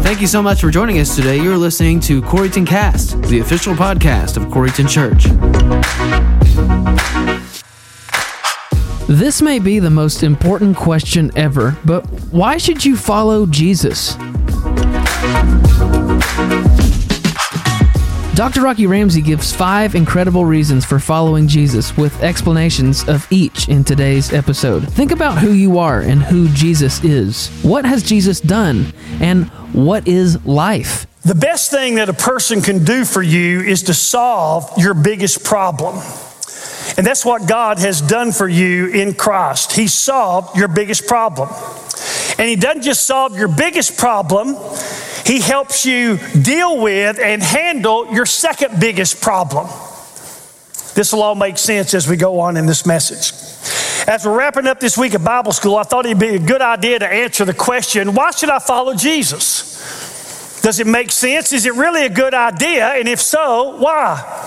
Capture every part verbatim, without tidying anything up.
Thank you so much for joining us today. You're listening to Coreyton Cast, the official podcast of Coreyton Church. This may be the most important question ever, but why should you follow Jesus? Doctor Rocky Ramsey gives five incredible reasons for following Jesus with explanations of each in today's episode. Think about who you are and who Jesus is. What has Jesus done? And what is life? The best thing that a person can do for you is to solve your biggest problem. And that's what God has done for you in Christ. He solved your biggest problem. And He doesn't just solve your biggest problem, He helps you deal with and handle your second biggest problem. This will all make sense as we go on in this message. As we're wrapping up this week of Bible school, I thought it'd be a good idea to answer the question, why should I follow Jesus? Does it make sense? Is it really a good idea? And if so, why?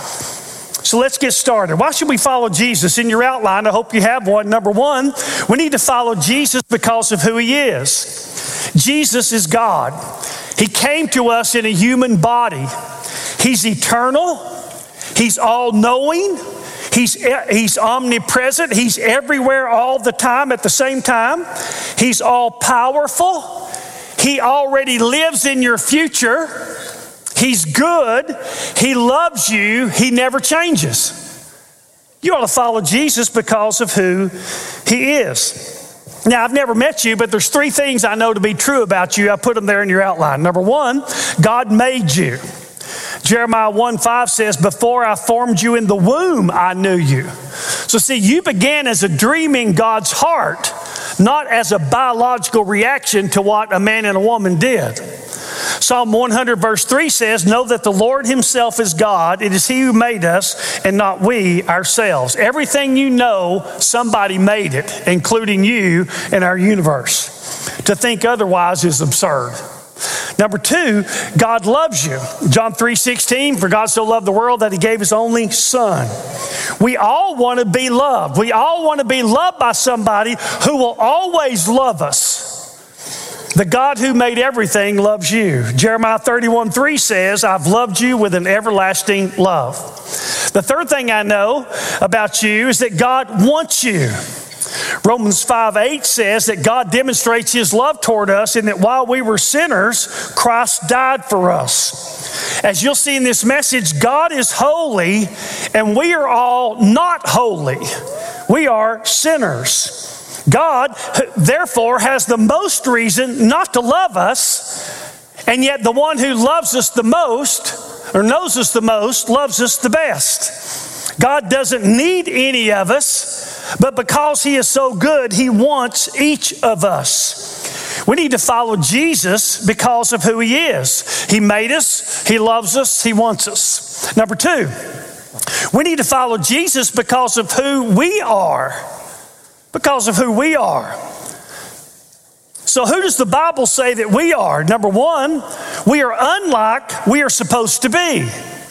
So let's get started. Why should we follow Jesus? In your outline, I hope you have one. Number one, we need to follow Jesus because of who He is. Jesus is God. He came to us in a human body. He's eternal. He's all-knowing. He's, he's omnipresent. He's everywhere all the time at the same time. He's all-powerful. He already lives in your future. He's good. He loves you. He never changes. You ought to follow Jesus because of who He is. Now, I've never met you, but there's three things I know to be true about you. I put them there in your outline. Number one, God made you. Jeremiah one five says, before I formed you in the womb, I knew you. So see, you began as a dream in God's heart, not as a biological reaction to what a man and a woman did. Psalm one hundred verse three says, know that the Lord Himself is God. It is He who made us and not we ourselves. Everything you know, somebody made it, including you and our universe. To think otherwise is absurd. Number two, God loves you. John three sixteen, for God so loved the world that He gave His only Son. We all want to be loved. We all want to be loved by somebody who will always love us. The God who made everything loves you. Jeremiah thirty-one three says, I've loved you with an everlasting love. The third thing I know about you is that God wants you. Romans five eight says that God demonstrates His love toward us in that while we were sinners, Christ died for us. As you'll see in this message, God is holy and we are all not holy. We are sinners. God, therefore, has the most reason not to love us, and yet the one who loves us the most, or knows us the most, loves us the best. God doesn't need any of us, but because He is so good, He wants each of us. We need to follow Jesus because of who He is. He made us, He loves us, He wants us. Number two, we need to follow Jesus because of who we are. Because of who we are. So who does the Bible say that we are? Number one, we are unlike we are supposed to be.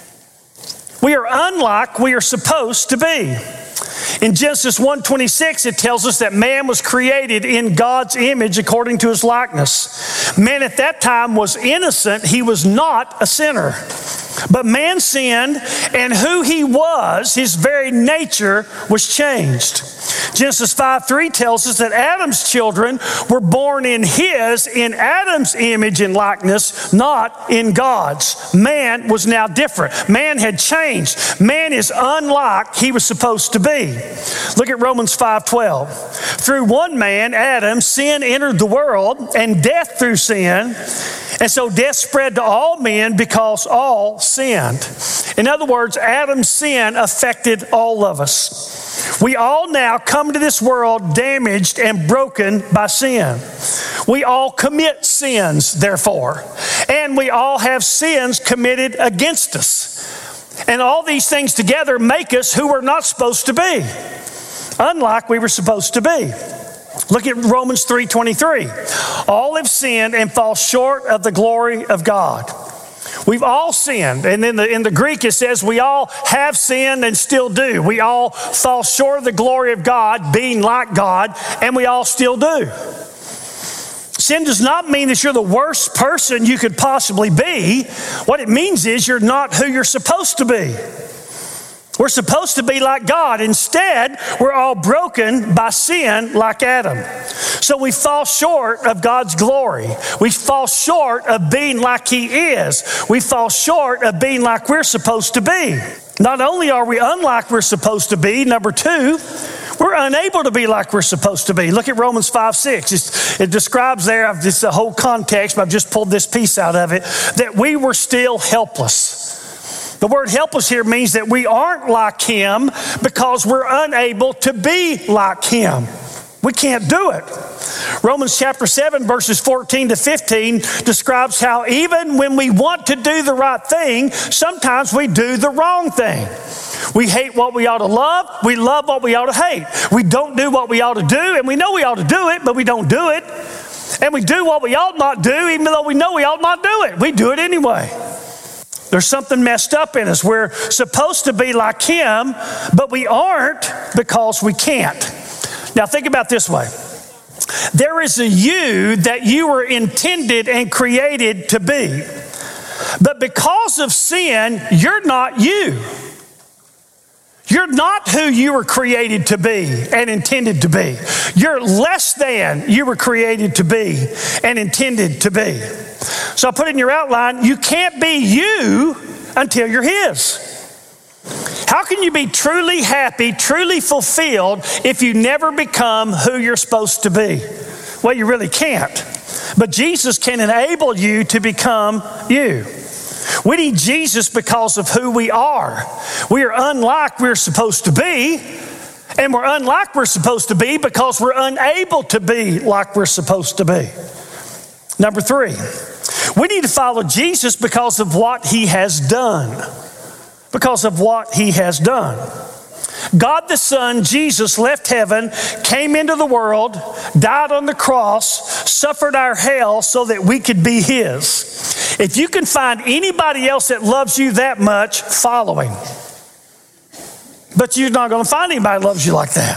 We are unlike we are supposed to be. In Genesis one twenty-six, it tells us that man was created in God's image according to His likeness. Man at that time was innocent. He was not a sinner. But man sinned, and who he was, his very nature, was changed. Genesis five three tells us that Adam's children were born in his, in Adam's image and likeness, not in God's. Man was now different. Man had changed. Man is unlike he was supposed to be. Look at Romans five twelve. Through one man, Adam, sin entered the world, and death through sin. And so death spread to all men because all sinned. In other words, Adam's sin affected all of us. We all now come to this world damaged and broken by sin. We all commit sins, therefore. And we all have sins committed against us. And all these things together make us who we're not supposed to be, unlike we were supposed to be. Look at Romans three twenty-three. All have sinned and fall short of the glory of God. We've all sinned. And in the, in the Greek it says we all have sinned and still do. We all fall short of the glory of God, being like God, and we all still do. Sin does not mean that you're the worst person you could possibly be. What it means is you're not who you're supposed to be. We're supposed to be like God. Instead, we're all broken by sin like Adam. So we fall short of God's glory. We fall short of being like He is. We fall short of being like we're supposed to be. Not only are we unlike we're supposed to be, number two, we're unable to be like we're supposed to be. Look at Romans five six. It's, it describes there, it's the whole context, but I've just pulled this piece out of it, that we were still helpless. The word helpless here means that we aren't like Him because we're unable to be like Him. We can't do it. Romans chapter seven, verses fourteen to fifteen describes how even when we want to do the right thing, sometimes we do the wrong thing. We hate what we ought to love. We love what we ought to hate. We don't do what we ought to do, and we know we ought to do it, but we don't do it. And we do what we ought not do, even though we know we ought not do it. We do it anyway. There's something messed up in us. We're supposed to be like Him, but we aren't because we can't. Now think about this way. There is a you that you were intended and created to be. But because of sin, you're not you. You're not who you were created to be and intended to be. You're less than you were created to be and intended to be. So I put in your outline, you can't be you until you're His. How can you be truly happy, truly fulfilled if you never become who you're supposed to be? Well, you really can't. But Jesus can enable you to become you. We need Jesus because of who we are. We are unlike we're supposed to be, and we're unlike we're supposed to be because we're unable to be like we're supposed to be. Number three, we need to follow Jesus because of what He has done. Because of what He has done. God the Son, Jesus, left heaven, came into the world, died on the cross, suffered our hell so that we could be His. If you can find anybody else that loves you that much, follow Him. But you're not going to find anybody that loves you like that.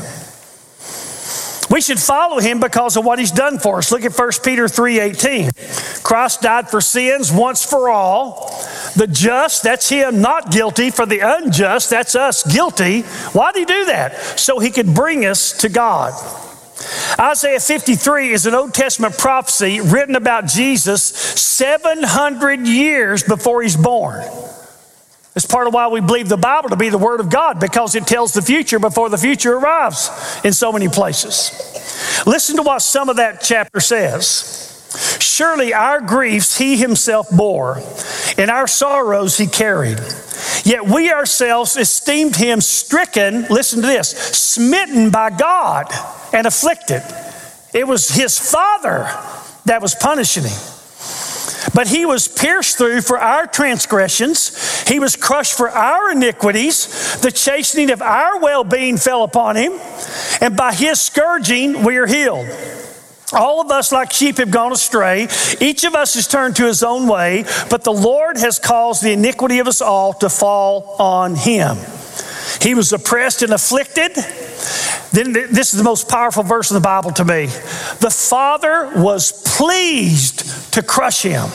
We should follow Him because of what He's done for us. Look at First Peter three eighteen. Christ died for sins once for all. The just, that's Him, not guilty. For the unjust, that's us, guilty. Why did He do that? So He could bring us to God. Isaiah fifty-three is an Old Testament prophecy written about Jesus seven hundred years before He's born. It's part of why we believe the Bible to be the Word of God, because it tells the future before the future arrives in so many places. Listen to what some of that chapter says. Surely our griefs He Himself bore, and our sorrows He carried. Yet we ourselves esteemed Him stricken, listen to this, smitten by God and afflicted. It was His Father that was punishing Him. But He was pierced through for our transgressions. He was crushed for our iniquities. The chastening of our well-being fell upon Him. And by His scourging we are healed. All of us like sheep have gone astray. Each of us has turned to his own way. But the Lord has caused the iniquity of us all to fall on Him. He was oppressed and afflicted. Then this is the most powerful verse in the Bible to me. The Father was pleased to crush Him.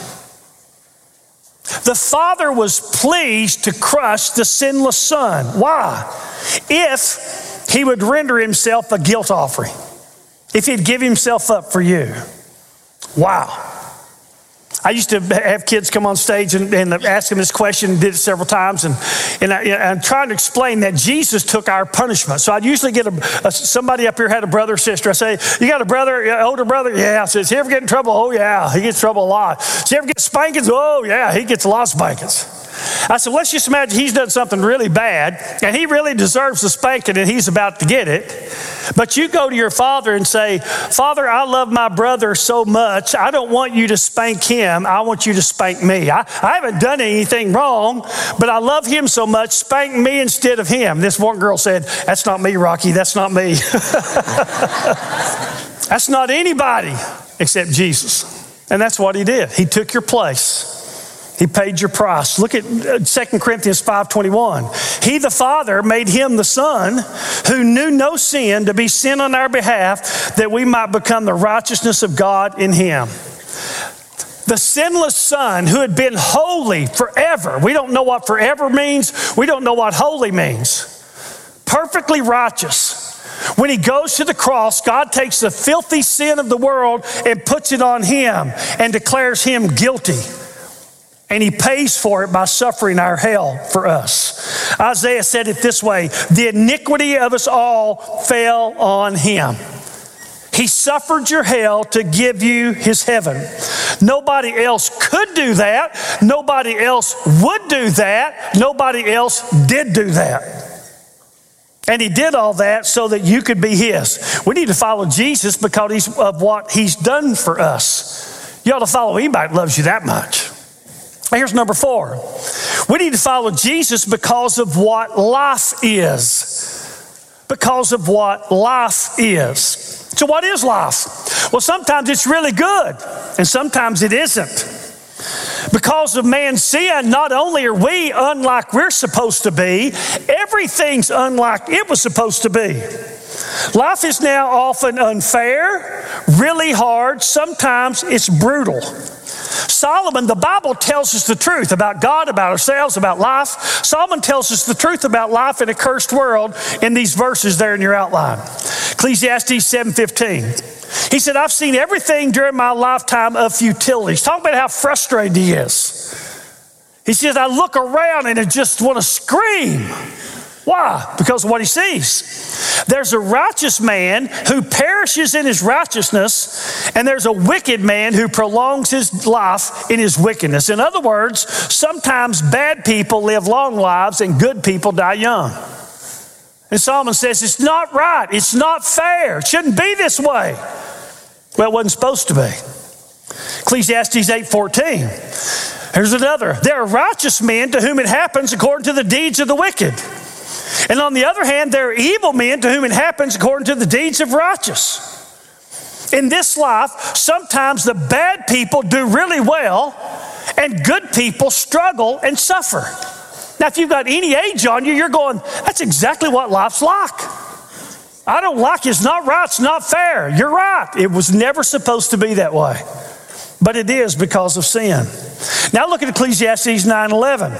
The Father was pleased to crush the sinless Son. Why? If He would render Himself a guilt offering. If He'd give Himself up for you. Wow. I used to have kids come on stage and, and ask them this question, did it several times, and, and I, I'm trying to explain that Jesus took our punishment. So I'd usually get a, a, somebody up here had a brother or sister. I say, you got a brother, older brother? Yeah. I said, does he ever get in trouble? Oh yeah, he gets in trouble a lot. Does he ever get spankings? Oh yeah, he gets a lot of spankings. I said, let's just imagine he's done something really bad and he really deserves the spanking and he's about to get it. But you go to your father and say, Father, I love my brother so much. I don't want you to spank him. I want you to spank me. I, I haven't done anything wrong, but I love him so much. Spank me instead of him. This one girl said, that's not me, Rocky. That's not me. That's not anybody except Jesus. And that's what He did. He took your place. He paid your price. Look at Second Corinthians five twenty-one. He, the Father, made him, the Son, who knew no sin, to be sin on our behalf, that we might become the righteousness of God in him. The sinless Son who had been holy forever. We don't know what forever means. We don't know what holy means. Perfectly righteous. When he goes to the cross, God takes the filthy sin of the world and puts it on him and declares him guilty. And he pays for it by suffering our hell for us. Isaiah said it this way, the iniquity of us all fell on him. He suffered your hell to give you his heaven. Nobody else could do that. Nobody else would do that. Nobody else did do that. And he did all that so that you could be his. We need to follow Jesus because of what he's done for us. You ought to follow anybody that loves you that much. Here's number four. We need to follow Jesus because of what life is. Because of what life is. So what is life? Well, sometimes it's really good, and sometimes it isn't. Because of man's sin, not only are we unlike we're supposed to be, everything's unlike it was supposed to be. Life is now often unfair, really hard, sometimes it's brutal. Solomon, the Bible tells us the truth about God, about ourselves, about life. Solomon tells us the truth about life in a cursed world in these verses there in your outline. Ecclesiastes seven fifteen. He said, I've seen everything during my lifetime of futilities. Talk about how frustrated he is. He says, I look around and I just want to scream. Why? Because of what he sees. There's a righteous man who perishes in his righteousness, and there's a wicked man who prolongs his life in his wickedness. In other words, sometimes bad people live long lives and good people die young. And Solomon says, it's not right. It's not fair. It shouldn't be this way. Well, it wasn't supposed to be. Ecclesiastes eight fourteen. Here's another. There are righteous men to whom it happens according to the deeds of the wicked. And on the other hand, there are evil men to whom it happens according to the deeds of righteous. In this life, sometimes the bad people do really well and good people struggle and suffer. Now, if you've got any age on you, you're going, that's exactly what life's like. I don't like it. It's not right. It's not fair. You're right. It was never supposed to be that way. But it is because of sin. Now look at Ecclesiastes nine eleven.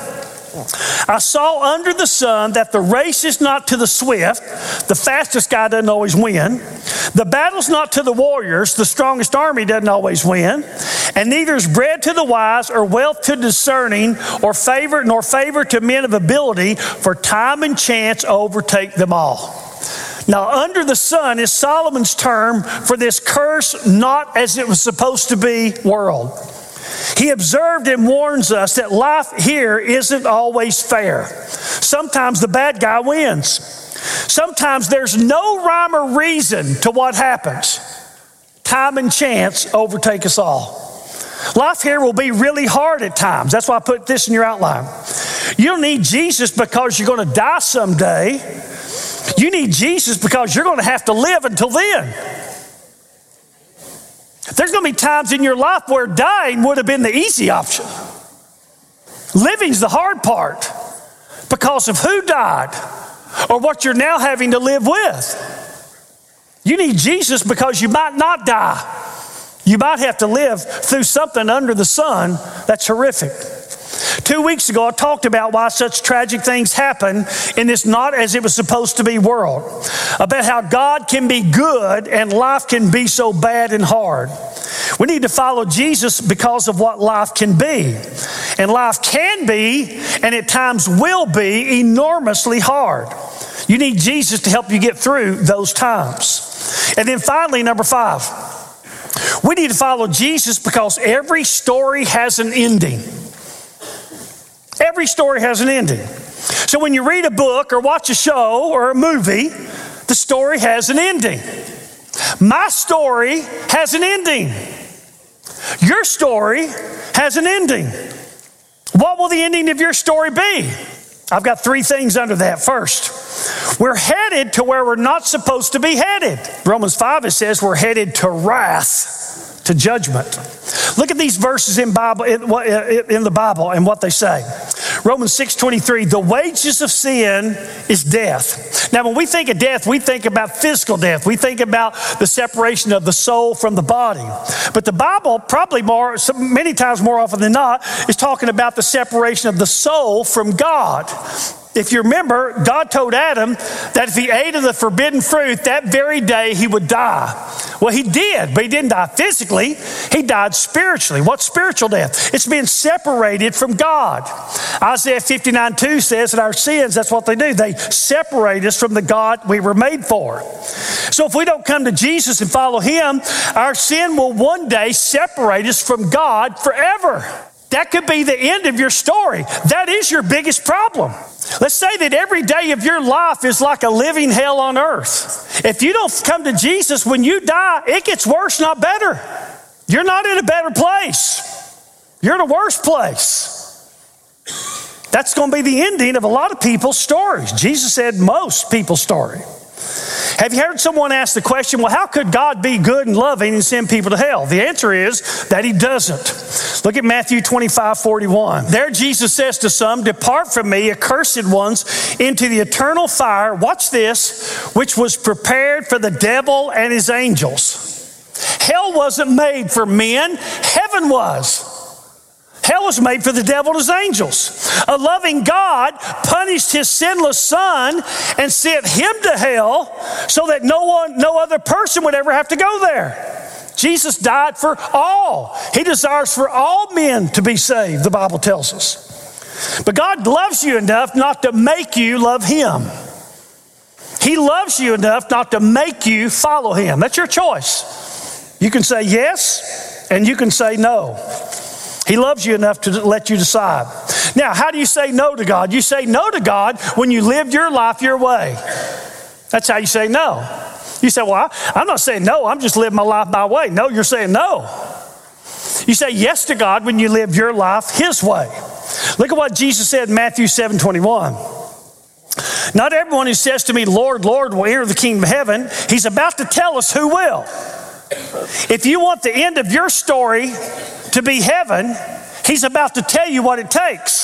I saw under the sun that the race is not to the swift. The fastest guy doesn't always win. The battle's not to the warriors. The strongest army doesn't always win. And neither is bread to the wise or wealth to discerning or favor nor favor to men of ability, for time and chance overtake them all. Now, under the sun is Solomon's term for this curse, not as it was supposed to be world. He observed and warns us that life here isn't always fair. Sometimes the bad guy wins. Sometimes there's no rhyme or reason to what happens. Time and chance overtake us all. Life here will be really hard at times. That's why I put this in your outline. You don't need Jesus because you're going to die someday. You need Jesus because you're going to have to live until then. There's going to be times in your life where dying would have been the easy option. Living's the hard part because of who died or what you're now having to live with. You need Jesus because you might not die. You might have to live through something under the sun that's horrific. Two weeks ago, I talked about why such tragic things happen in this not as it was supposed to be world. About how God can be good and life can be so bad and hard. We need to follow Jesus because of what life can be. And life can be, and at times will be, enormously hard. You need Jesus to help you get through those times. And then finally, number five, we need to follow Jesus because every story has an ending. Every story has an ending. So when you read a book or watch a show or a movie, the story has an ending. My story has an ending. Your story has an ending. What will the ending of your story be? I've got three things under that. First, we're headed to where we're not supposed to be headed. Romans five, it says we're headed to wrath, to judgment. Look at these verses in Bible in, in the Bible and what they say. Romans six twenty-three, the wages of sin is death. Now, when we think of death, we think about physical death. We think about the separation of the soul from the body. But the Bible, probably more, many times more often than not, is talking about the separation of the soul from God. If you remember, God told Adam that if he ate of the forbidden fruit, that very day he would die. Well, he did, but he didn't die physically. He died spiritually. What's spiritual death? It's being separated from God. Isaiah fifty-nine two says that our sins, that's what they do. They separate us from the God we were made for. So if we don't come to Jesus and follow him, our sin will one day separate us from God forever. That could be the end of your story. That is your biggest problem. Let's say that every day of your life is like a living hell on earth. If you don't come to Jesus when you die, it gets worse, not better. You're not in a better place. You're in a worse place. That's going to be the ending of a lot of people's stories. Jesus said most people's story. Have you heard someone ask the question, well, how could God be good and loving and send people to hell? The answer is that he doesn't. Look at Matthew twenty-five forty-one. There Jesus says to some, depart from me, accursed ones, into the eternal fire, watch this, which was prepared for the devil and his angels. Hell wasn't made for men, heaven was. Hell was made for the devil and his angels. A loving God punished his sinless son and sent him to hell so that no one, no other person would ever have to go there. Jesus died for all. He desires for all men to be saved, the Bible tells us. But God loves you enough not to make you love him. He loves you enough not to make you follow him. That's your choice. You can say yes, and you can say no. He loves you enough to let you decide. Now, how do you say no to God? You say no to God when you lived your life your way. That's how you say no. You say, well, I'm not saying no, I'm just living my life my way. No, you're saying no. You say yes to God when you live your life his way. Look at what Jesus said in Matthew seven twenty-one. Not everyone who says to me, Lord, Lord, will enter the kingdom of heaven. He's about to tell us who will. If you want the end of your story to be heaven, he's about to tell you what it takes.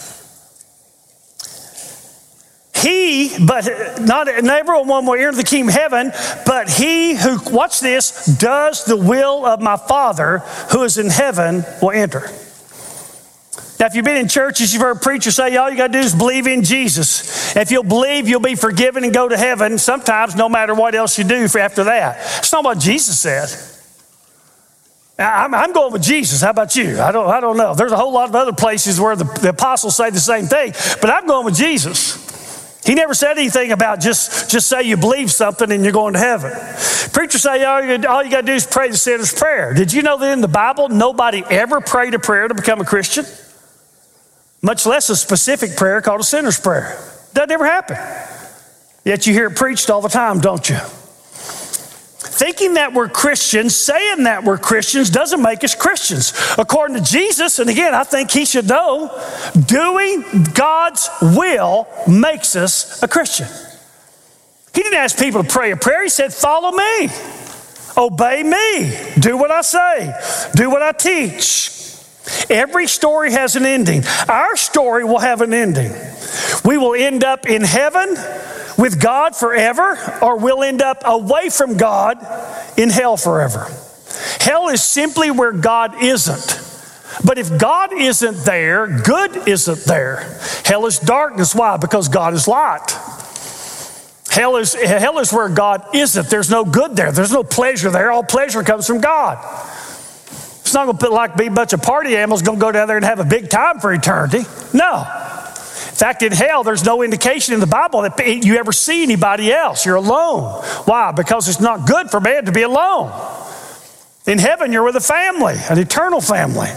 He, but not, not everyone will enter the kingdom of heaven, but he who, watch this, does the will of my Father who is in heaven will enter. Now, if you've been in churches, you've heard preachers say, all you got to do is believe in Jesus. If you'll believe, you'll be forgiven and go to heaven, sometimes no matter what else you do after that. It's not what Jesus said. I'm, I'm going with Jesus. How about you? I don't, I don't know. There's a whole lot of other places where the, the apostles say the same thing, but I'm going with Jesus. He never said anything about just, just say you believe something and you're going to heaven. Preachers say all you, all you got to do is pray the sinner's prayer. Did you know that in the Bible, nobody ever prayed a prayer to become a Christian? Much less a specific prayer called a sinner's prayer. That never happen. Yet you hear it preached all the time, don't you? Thinking that we're Christians, saying that we're Christians doesn't make us Christians. According to Jesus, and again, I think he should know, doing God's will makes us a Christian. He didn't ask people to pray a prayer. He said, follow me, obey me, do what I say, do what I teach. Every story has an ending. Our story will have an ending. We will end up in heaven with God forever, or we'll end up away from God in hell forever. Hell is simply where God isn't. But if God isn't there, good isn't there. Hell is darkness. Why? Because God is light. Hell is, hell is where God isn't. There's no good there. There's no pleasure there. All pleasure comes from God. It's not going to like be a bunch of party animals going to go down there and have a big time for eternity. No. In fact, in hell, there's no indication in the Bible that you ever see anybody else. You're alone. Why? Because it's not good for man to be alone. In heaven, you're with a family, an eternal family.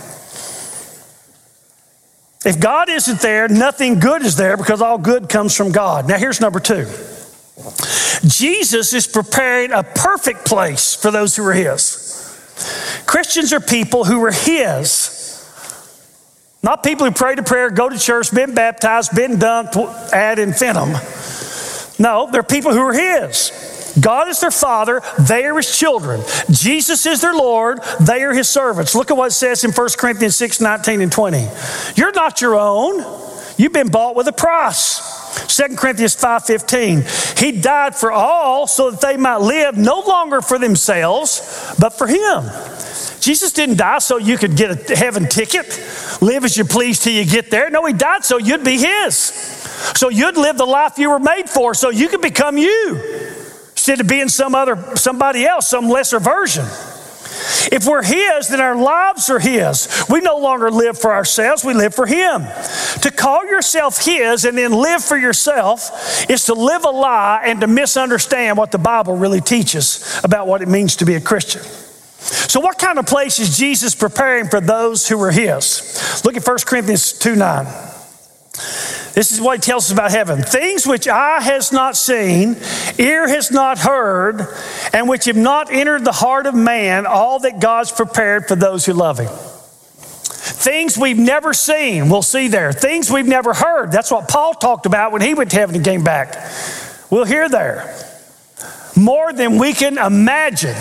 If God isn't there, nothing good is there because all good comes from God. Now, here's number two. Jesus is preparing a perfect place for those who are his. Christians are people who are his. Not people who prayed a prayer, go to church, been baptized, been dunked ad infinitum. No, they're people who are his. God is their father. They are his children. Jesus is their Lord. They are his servants. Look at what it says in First Corinthians six, nineteen and twenty. You're not your own. You've been bought with a price. Second Corinthians five fifteen. He died for all so that they might live no longer for themselves, but for him. Jesus didn't die so you could get a heaven ticket, live as you please till you get there. No, he died so you'd be his. So you'd live the life you were made for, so you could become you instead of being some other, somebody else, some lesser version. If we're his, then our lives are his. We no longer live for ourselves, we live for him. To call yourself his and then live for yourself is to live a lie and to misunderstand what the Bible really teaches about what it means to be a Christian. So what kind of place is Jesus preparing for those who are his? Look at First Corinthians two nine. This is what he tells us about heaven. Things which eye has not seen, ear has not heard, and which have not entered the heart of man, all that God's prepared for those who love him. Things we've never seen, we'll see there. Things we've never heard. That's what Paul talked about when he went to heaven and came back. We'll hear there. More than we can imagine.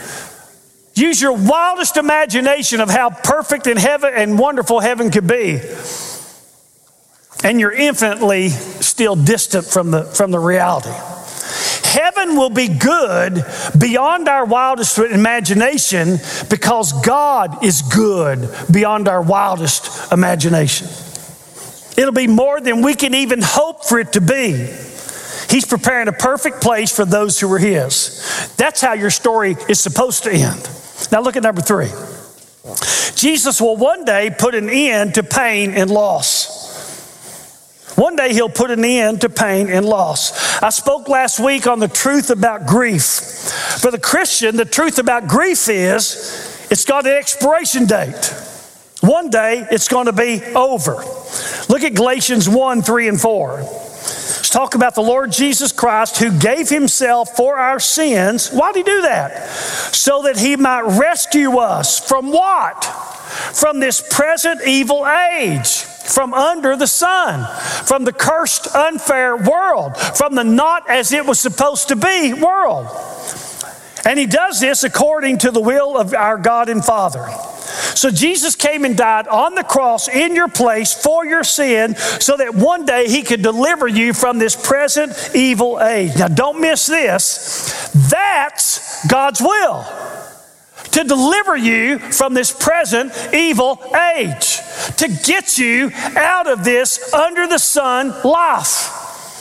Use your wildest imagination of how perfect and heaven and wonderful heaven could be. And you're infinitely still distant from the, from the reality. Heaven will be good beyond our wildest imagination because God is good beyond our wildest imagination. It'll be more than we can even hope for it to be. He's preparing a perfect place for those who are his. That's how your story is supposed to end. Now look at number three. Jesus will one day put an end to pain and loss. One day he'll put an end to pain and loss. I spoke last week on the truth about grief. For the Christian, the truth about grief is it's got an expiration date. One day it's going to be over. Look at Galatians one, three, and four. Let's talk about the Lord Jesus Christ who gave himself for our sins. Why did he do that? So that he might rescue us from what? From this present evil age. From under the sun, from the cursed, unfair world, from the not as it was supposed to be world. And he does this according to the will of our God and Father. So Jesus came and died on the cross in your place for your sin so that one day he could deliver you from this present evil age. Now don't miss this. That's God's will. To deliver you from this present evil age. To get you out of this under the sun life.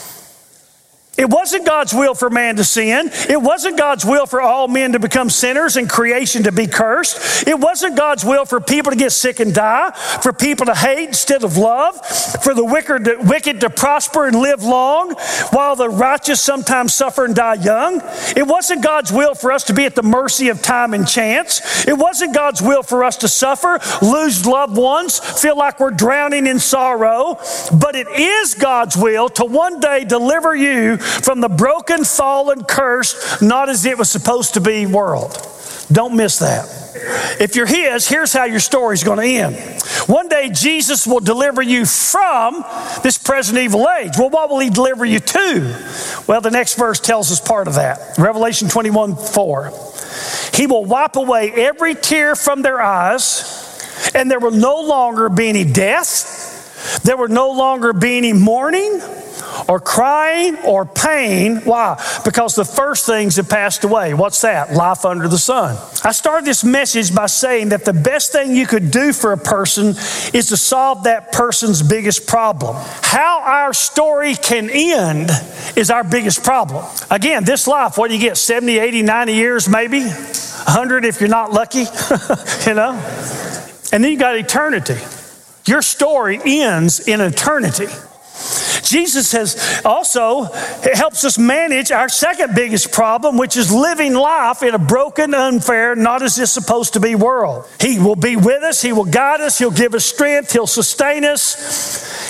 It wasn't God's will for man to sin. It wasn't God's will for all men to become sinners and creation to be cursed. It wasn't God's will for people to get sick and die, for people to hate instead of love, for the wicked to, wicked to prosper and live long, while the righteous sometimes suffer and die young. It wasn't God's will for us to be at the mercy of time and chance. It wasn't God's will for us to suffer, lose loved ones, feel like we're drowning in sorrow. But it is God's will to one day deliver you from the broken, fallen, cursed, not as it was supposed to be world. Don't miss that. If you're his, here's how your story's going to end. One day Jesus will deliver you from this present evil age. Well, what will he deliver you to? Well, the next verse tells us part of that. Revelation twenty-one four. He will wipe away every tear from their eyes, and there will no longer be any death. There will no longer be any mourning, or crying, or pain. Why? Because the first things have passed away. What's that? Life under the sun. I started this message by saying that the best thing you could do for a person is to solve that person's biggest problem. How our story can end is our biggest problem. Again, this life, what do you get? seventy, eighty, ninety years maybe? one hundred if you're not lucky, you know? And then you got eternity. Your story ends in eternity. Jesus has also it helps us manage our second biggest problem, which is living life in a broken, unfair, not as it's supposed to be world. He will be with us. He will guide us. He'll give us strength. He'll sustain us.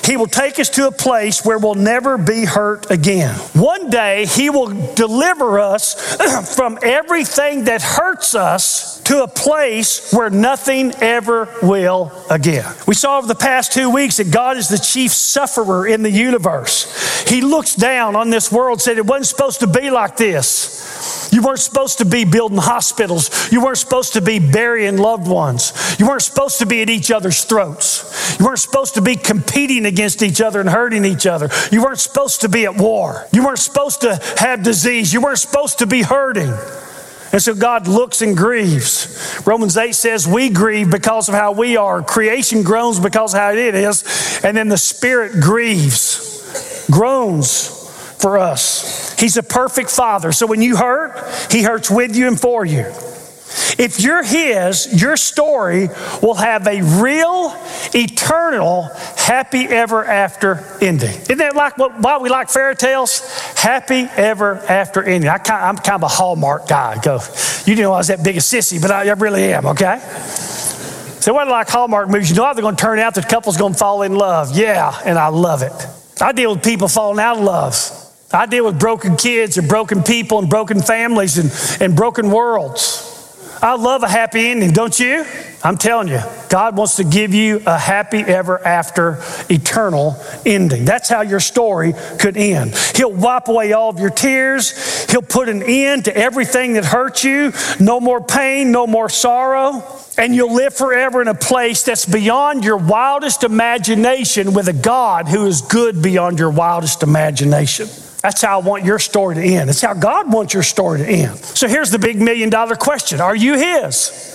He will take us to a place where we'll never be hurt again. One day, He will deliver us from everything that hurts us to a place where nothing ever will again. We saw over the past two weeks that God is the chief sufferer in the universe. He looks down on this world and said it wasn't supposed to be like this. You weren't supposed to be building hospitals. You weren't supposed to be burying loved ones. You weren't supposed to be at each other's throats. You weren't supposed to be competing against each other and hurting each other. You weren't supposed to be at war. You weren't supposed to have disease. You weren't supposed to be hurting. And so God looks and grieves. Romans eight says we grieve because of how we are. Creation groans because of how it is. And then the Spirit grieves, groans for us. He's a perfect Father. So when you hurt, He hurts with you and for you. If you're His, your story will have a real, eternal, happy ever after ending. Isn't that like what, why we like fairy tales? Happy ever after ending. I kind, I'm kind of a Hallmark guy. Go, you didn't know I was that big a sissy, but I, I really am, okay? So what I like Hallmark movies, you know how they're going to turn out, the couple's going to fall in love. Yeah, and I love it. I deal with people falling out of love. I deal with broken kids and broken people and broken families and, and broken worlds. I love a happy ending, don't you? I'm telling you, God wants to give you a happy ever after eternal ending. That's how your story could end. He'll wipe away all of your tears. He'll put an end to everything that hurt you. No more pain, no more sorrow. And you'll live forever in a place that's beyond your wildest imagination with a God who is good beyond your wildest imagination. That's how I want your story to end. That's how God wants your story to end. So here's the big million dollar question. Are you His?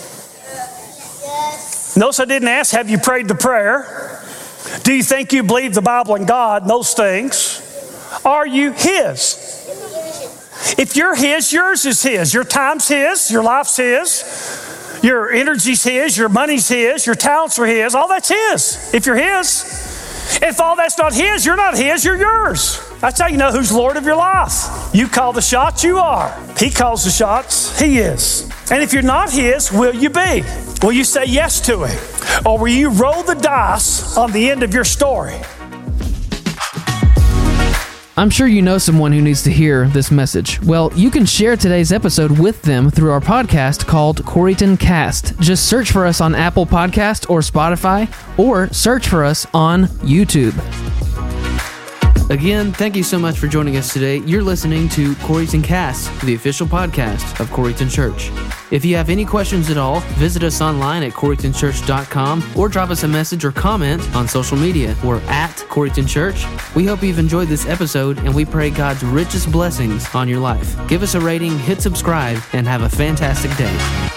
Yes. Notice I didn't ask, have you prayed the prayer? Do you think you believe the Bible and God and those things? Are you His? If you're His, yours is His. Your time's His. Your life's His. Your energy's His. Your money's His. Your talents are His. All that's His. If you're His. If all that's not His, you're not His, you're yours. That's how you know who's Lord of your life. You call the shots, you are. He calls the shots, He is. And if you're not His, will you be? Will you say yes to Him? Or will you roll the dice on the end of your story? I'm sure you know someone who needs to hear this message. Well, you can share today's episode with them through our podcast called Coreyton Cast. Just search for us on Apple Podcast or Spotify, or search for us on YouTube. Again, thank you so much for joining us today. You're listening to Coreyton Cast, the official podcast of Coreyton Church. If you have any questions at all, visit us online at coreyton church dot com or drop us a message or comment on social media. We're at Coreyton Church. We hope you've enjoyed this episode, and we pray God's richest blessings on your life. Give us a rating, hit subscribe, and have a fantastic day.